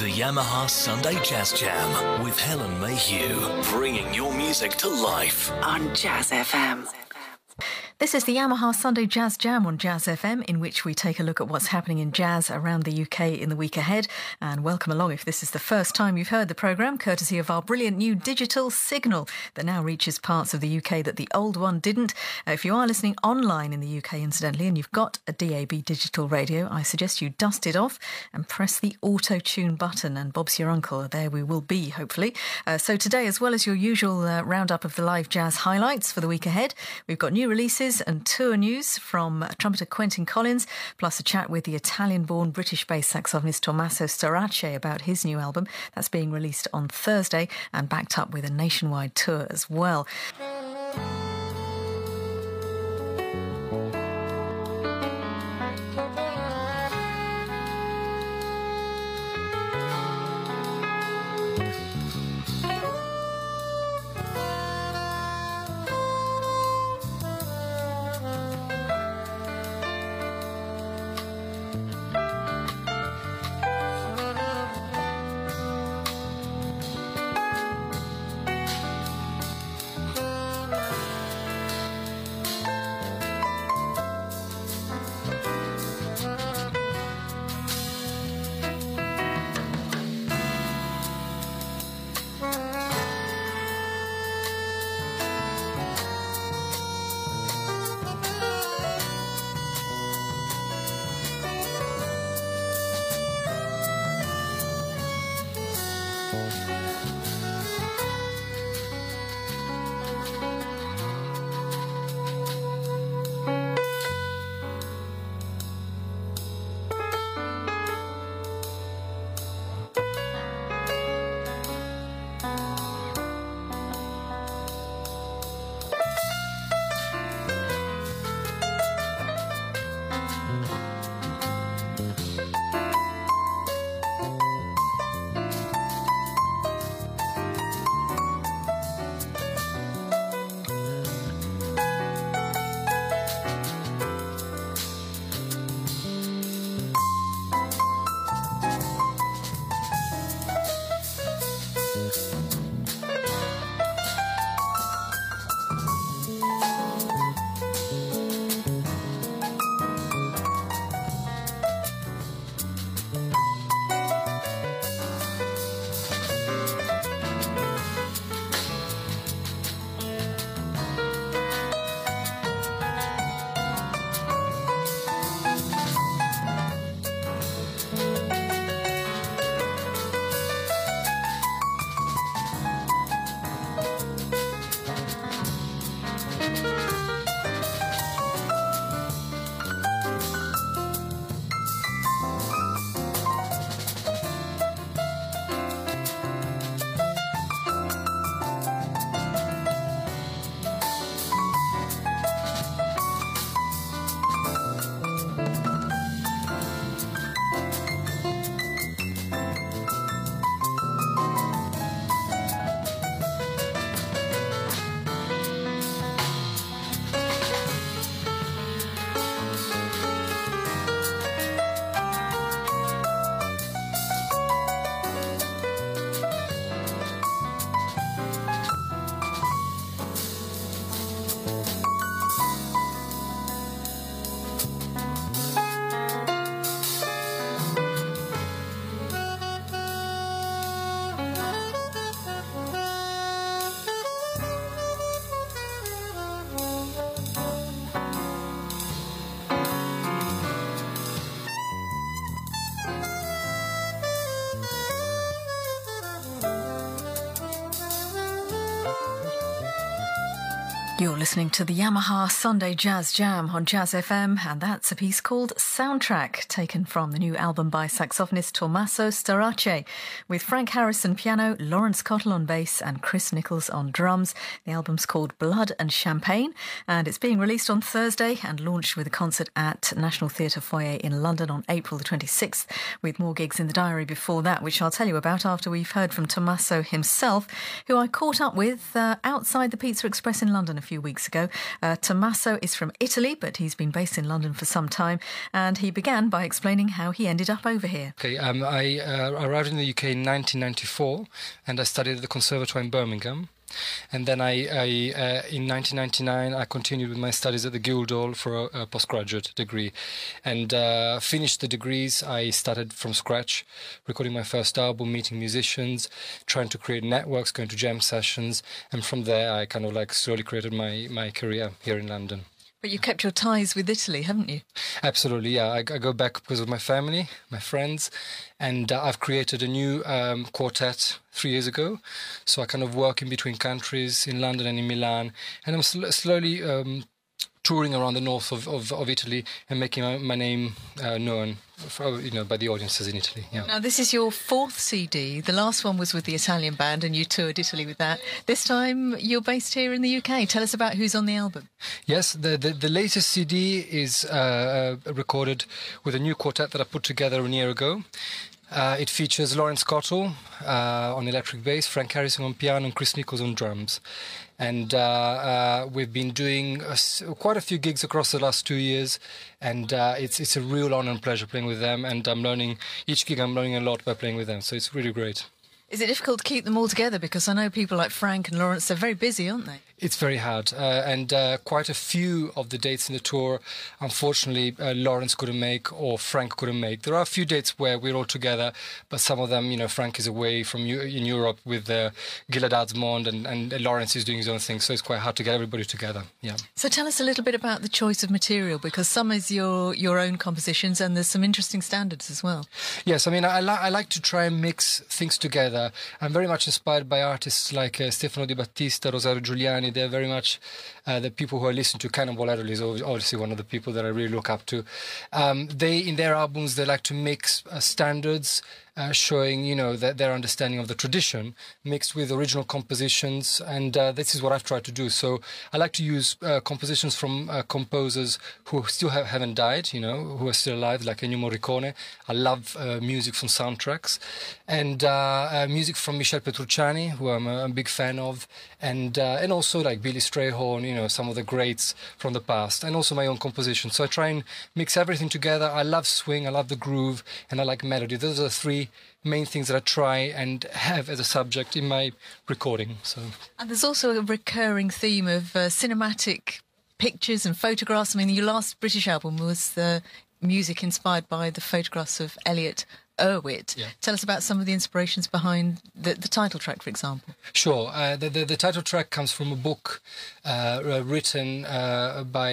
The Yamaha Sunday Jazz Jam with Helen Mayhew, bringing your music to life on Jazz FM. This is the Yamaha Sunday Jazz Jam on Jazz FM, in which we take a look at what's happening in jazz around the UK in the week ahead. And welcome along if this is the first time you've heard the programme, courtesy of our brilliant new digital signal that now reaches parts of the UK that the old one didn't. If you are listening online in the UK, incidentally, and you've got a DAB digital radio, I suggest you dust it off and press the auto-tune button, and Bob's your uncle. There we will be, hopefully. So today, as well as your usual roundup of the live jazz highlights for the week ahead, we've got new releases and tour news from trumpeter Quentin Collins, plus a chat with the Italian-born British-based saxophonist Tommaso Storace about his new album that's being released on Thursday, and backed up with a nationwide tour as well. You're listening to the Yamaha Sunday Jazz Jam on Jazz FM, and that's a piece called Soundtrack, taken from the new album by saxophonist Tommaso Storace, with Frank Harrison piano, Lawrence Cottle on bass and Chris Nichols on drums. The album's called Blood and Champagne, and it's being released on Thursday and launched with a concert at National Theatre Foyer in London on April the 26th, with more gigs in the diary before that, which I'll tell you about after we've heard from Tommaso himself, who I caught up with outside the Pizza Express in London a few few weeks ago. Tommaso is from Italy, but he's been based in London for some time, and he began by explaining how he ended up over here. Okay, I arrived in the UK in 1994, and I studied at the Conservatoire in Birmingham. And then in 1999, I continued with my studies at the Guildhall for a postgraduate degree. And finished the degrees. I started from scratch, recording my first album, meeting musicians, trying to create networks, going to jam sessions. And from there, I kind of slowly created my career here in London. But you kept your ties with Italy, haven't you? Absolutely, yeah. I go back because of my family, my friends, and I've created a new quartet 3 years ago. So I kind of work in between countries, in London and in Milan, and I'm slowly touring around the north of Italy and making my name known by the audiences in Italy. Yeah. Now, this is your fourth CD. The last one was with the Italian band and you toured Italy with that. This time you're based here in the UK. Tell us about who's on the album. Yes, the latest CD is recorded with a new quartet that I put together a year ago. It features Lawrence Cottle on electric bass, Frank Harrison on piano, and Chris Nichols on drums. And we've been doing quite a few gigs across the last 2 years, and it's a real honor and pleasure playing with them. And each gig I'm learning a lot by playing with them, so it's really great. Is it difficult to keep them all together? Because I know people like Frank and Lawrence, they're very busy, aren't they? It's very hard, and quite a few of the dates in the tour, unfortunately, Lawrence couldn't make or Frank couldn't make. There are a few dates where we're all together, but some of them, Frank is away in Europe with Gilad Atzmond, and Lawrence is doing his own thing, so it's quite hard to get everybody together. Yeah. So tell us a little bit about the choice of material, because some is your own compositions, and there's some interesting standards as well. Yes, I like to try and mix things together. I'm very much inspired by artists like Stefano Di Battista, Rosario Giuliani. They're very much the people who I listen to. Cannonball Adderley is obviously one of the people that I really look up to. In their albums, they like to mix standards, showing their understanding of the tradition mixed with original compositions, and this is what I've tried to do. So I like to use compositions from composers who still haven't died, who are still alive, like Ennio Morricone. I love music from soundtracks, and music from Michel Petrucciani, who I'm a big fan of, and also like Billy Strayhorn, some of the greats from the past, and also my own composition. So I try and mix everything together. I love swing, I love the groove, and I like melody. Those are the three main things that I try and have as a subject in my recording. And there's also a recurring theme of cinematic pictures and photographs. Your last British album was the music inspired by the photographs of Elliot Erwitt. Yeah. Tell us about some of the inspirations behind the title track, for example. Sure. The title track comes from a book written by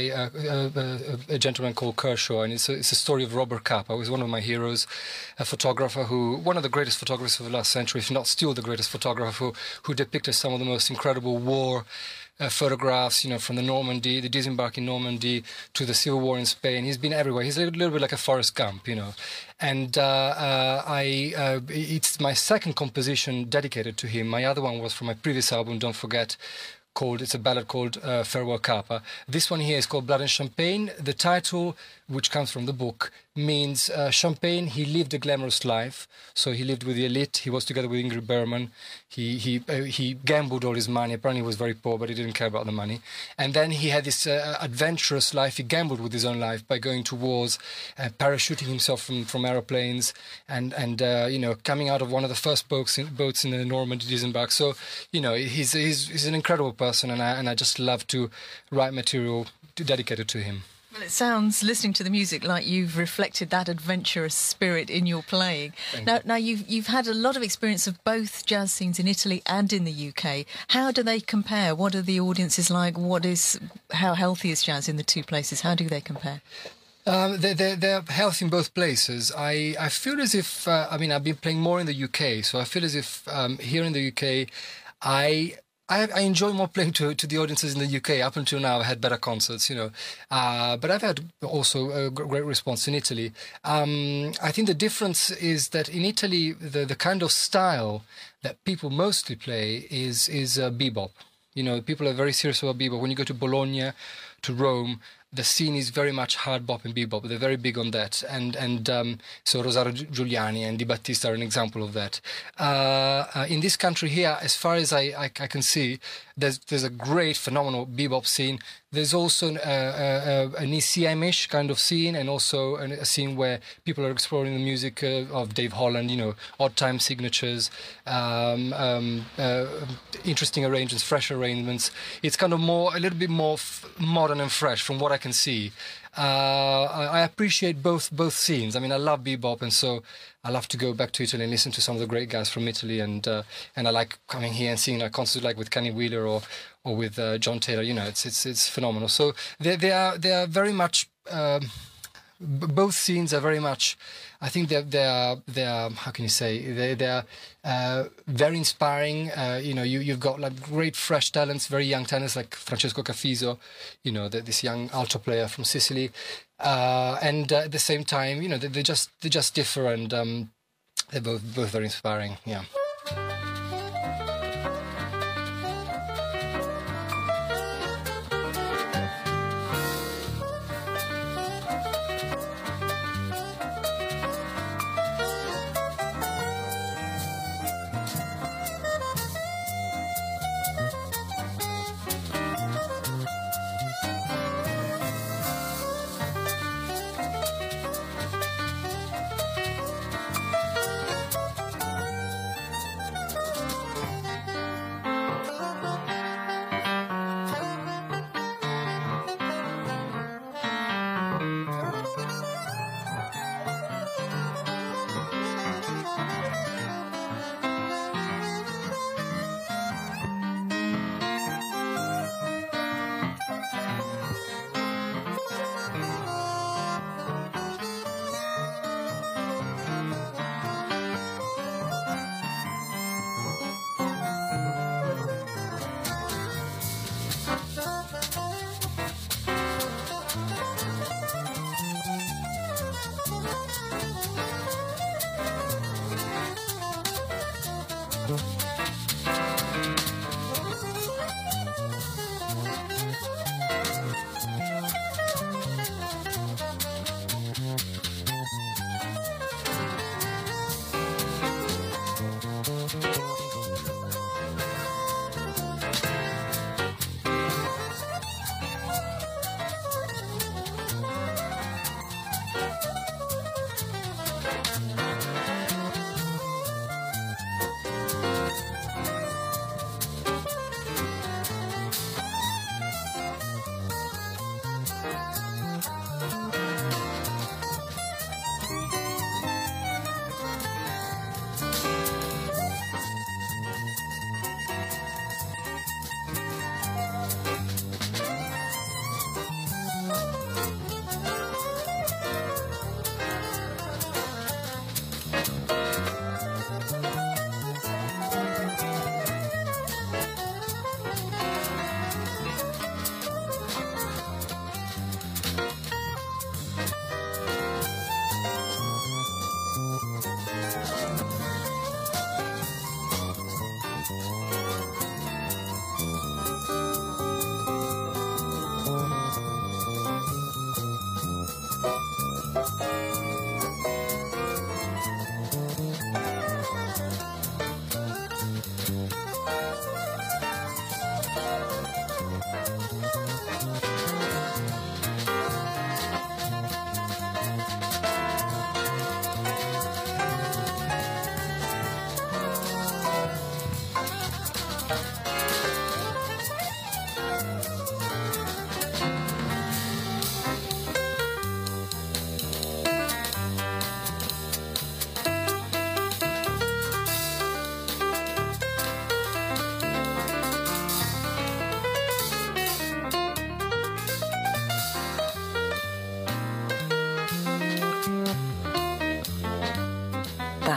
a gentleman called Kershaw, and it's a story of Robert Capa, who is one of my heroes, a photographer one of the greatest photographers of the last century, if not still the greatest photographer, who depicted some of the most incredible war photographs, from the disembark in Normandy to the Civil War in Spain. He's been everywhere. He's a little bit like a Forrest Gump, And it's my second composition dedicated to him. My other one was from my previous album, Don't Forget, it's a ballad called Farewell Capa. This one here is called Blood and Champagne. The title, which comes from the book, means Champagne. He lived a glamorous life, so he lived with the elite. He was together with Ingrid Bergman. He gambled all his money. Apparently he was very poor, but he didn't care about the money. And then he had this adventurous life. He gambled with his own life by going to wars, parachuting himself from aeroplanes, and coming out of one of the first boats in the Normandy disembark. So he's an incredible person, and I just love to write material dedicated to him. Well, it sounds, listening to the music, like you've reflected that adventurous spirit in your playing. Now you've had a lot of experience of both jazz scenes in Italy and in the UK. How do they compare? What are the audiences like? How healthy is jazz in the two places? How do they compare? They're healthy in both places. I feel as if, I've been playing more in the UK, so I feel as if here in the UK, I enjoy more playing to the audiences in the UK. Up until now, I had better concerts, but I've had also a great response in Italy. I think the difference is that in Italy, the kind of style that people mostly play is bebop. People are very serious about bebop. When you go to Bologna, to Rome, the scene is very much hard bop and bebop. They're very big on that, and so Rosario Giuliani and Di Battista are an example of that. In this country here, as far as I can see, there's a great, phenomenal bebop scene. There's also an ECM-ish kind of scene, and also a scene where people are exploring the music of Dave Holland, odd time signatures, interesting arrangements, fresh arrangements. It's kind of a little bit more modern and fresh from what I can see. I appreciate both scenes. I mean, I love bebop, and so I love to go back to Italy and listen to some of the great guys from Italy, and I like coming here and seeing a concert like with Kenny Wheeler or with John Taylor. It's phenomenal. So they are very much. Both scenes are very much. I think they are. How can you say? They are very inspiring. You've got like great fresh talents, very young talents like Francesco Cafiso. This young alto player from Sicily, and at the same time, they just differ, and they're both very inspiring. Yeah.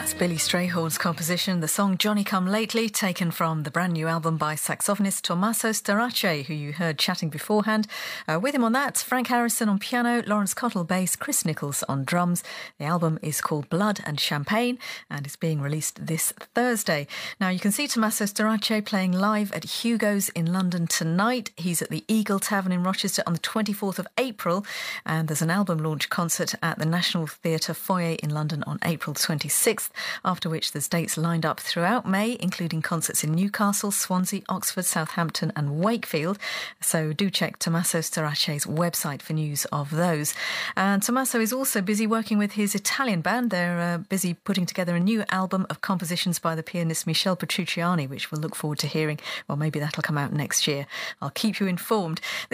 That's Billy Strayhorn's composition, the song Johnny Come Lately, taken from the brand new album by saxophonist Tommaso Starace, who you heard chatting beforehand. With him on that, Frank Harrison on piano, Lawrence Cottle bass, Chris Nichols on drums. The album is called Blood and Champagne and is being released this Thursday. Now, you can see Tommaso Starace playing live at Hugo's in London tonight. He's at the Eagle Tavern in Rochester on the 24th of April, and there's an album launch concert at the National Theatre Foyer in London on April 26th, after which there's dates lined up throughout May, including concerts in Newcastle, Swansea, Oxford, Southampton and Wakefield. So do check Tommaso Starace's website for news of those. And Tommaso is also busy working with his Italian band. They're busy putting together a new album of compositions by the pianist Michel Petrucciani, which we'll look forward to hearing. Well, maybe that'll come out next year. I'll keep you informed.